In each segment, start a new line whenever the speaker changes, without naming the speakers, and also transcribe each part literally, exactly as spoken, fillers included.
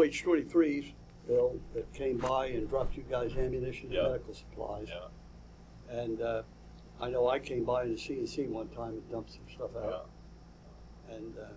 H twenty-threes, Bill, that came by and dropped you guys ammunition
Yeah.
and medical supplies.
Yeah.
And uh, I know I came by in the C N C one time and dumped some stuff
Yeah.
out. And uh,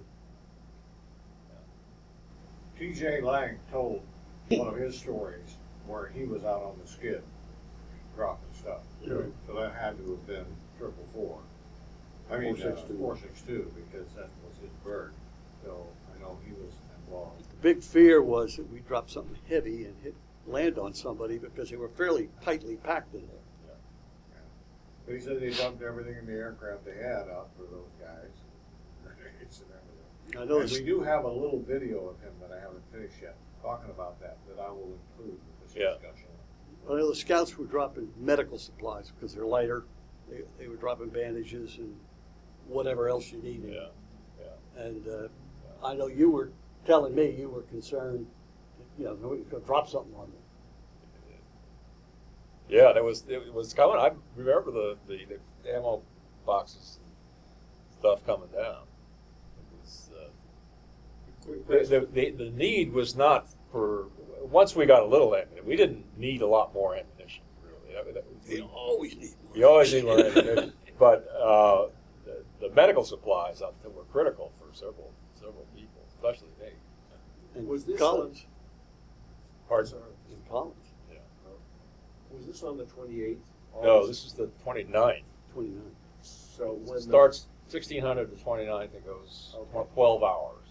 T J Lang told one of his stories where he was out on the skid dropping stuff.
Yeah.
So that had to have been triple four. I mean,
four six two.
four six two, because that was his bird. So I know he was involved.
the big fear was that we dropped something heavy and hit land on somebody because they were fairly tightly packed in there.
But he said they dumped everything in the aircraft they had out for those guys. Grenades and everything.
I know
And
this-
we do have a little video of him that I haven't finished yet, talking about that, that I will include with this
Yeah.
discussion.
I know the scouts were dropping medical supplies because they're lighter. They, they were dropping bandages and whatever else you needed.
Yeah. Yeah.
And uh, I know you were telling me you were concerned, you know, we could drop something on them.
Yeah, that was it was coming. I remember the, the, the ammo boxes, stuff coming down. It was, uh, the, the, the the need was not for once we got a little ammunition. We didn't need a lot more ammunition, really. I mean, that,
We
we,
always need more.
we always need more ammunition, but uh, the, the medical supplies I think were critical for several several people, especially me.
And
Was this
Collins.
Pardon?
Sorry.
In Collins,
Was this on the twenty-eighth?
No, this is the twenty-ninth.
twenty-nine.
So when
It starts sixteen hundred to twenty-ninth. It goes
Okay.
twelve hours.